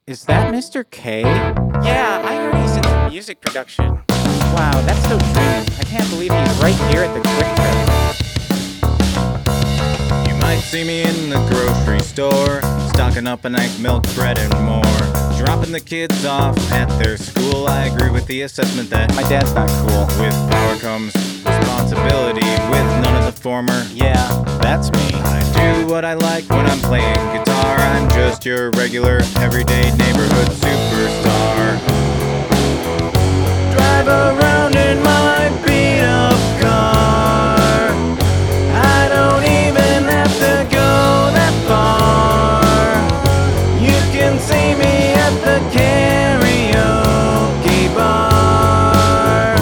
Is that Mr. K? Yeah, I heard he's into music production. Wow, that's so dreamy. I can't believe he's right here at the Quick Trip. You might see me in the grocery store, stocking up a nice milk, bread, and more. Dropping the kids off at their school. I agree with the assessment that My dad's not cool. with power comes responsibility, with none of the former. Yeah, that's me. I do what I like when I'm playing guitar. I'm just your regular, everyday neighborhood superstar. Drive around in my beat-up car. I don't even have to go that far. You can see me at the karaoke bar.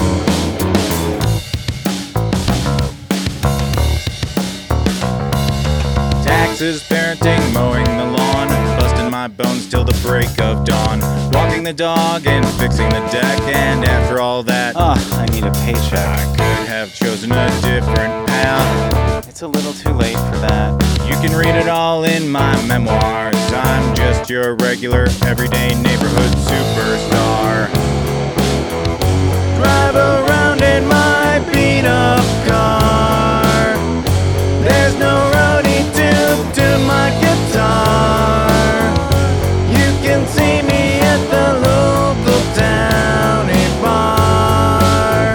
Taxes, parenting, mowing the lawn, busting my bones till the break of dawn, walking the dog and fixing the deck. And after all that, I need a paycheck. I could have chosen a different path. It's a little too late for that. You can read it all in my memoirs. I'm just your regular, everyday neighborhood superstar. Drive around in my beat-up car. There's no roadie to my guitar. You can see me at the local towny bar.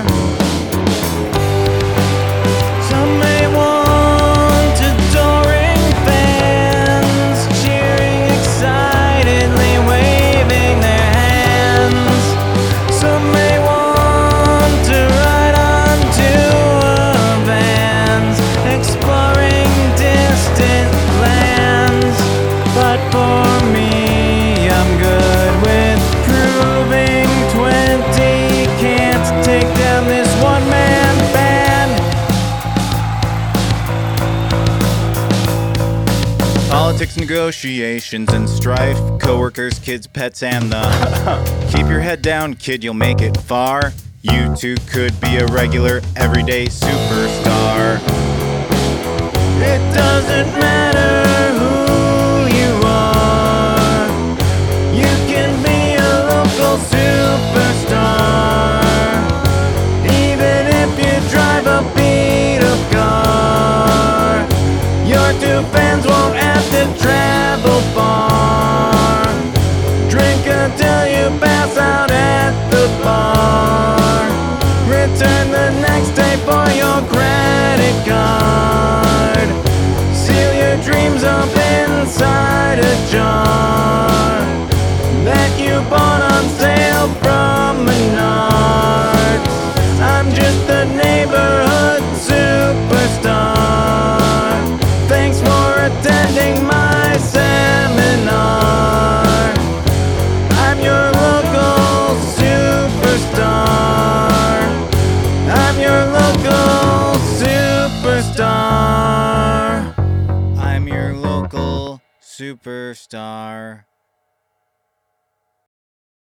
Some may want adoring fans, cheering excitedly, waving their hands. Some may want to ride onto a vans, exploring distant lands. But for me, I'm good with proving 20 can't take down this one-man band. Politics, negotiations, and strife. Coworkers, kids, pets, and the keep your head down, kid, you'll make it far. You too could be a regular, everyday superstar. It doesn't matter who you are. You can be a local superstar. Even if you drive a beat-up car, your two fans won't have to travel far. Drink until you pass out at the bar. Return the next day for your credit card. Seal your dreams up inside a jar that you bought on sale from Menards. I'm just the neighborhood superstar. Thanks for attending my seminar. I'm your local superstar. I'm your local superstar. I'm your local superstar.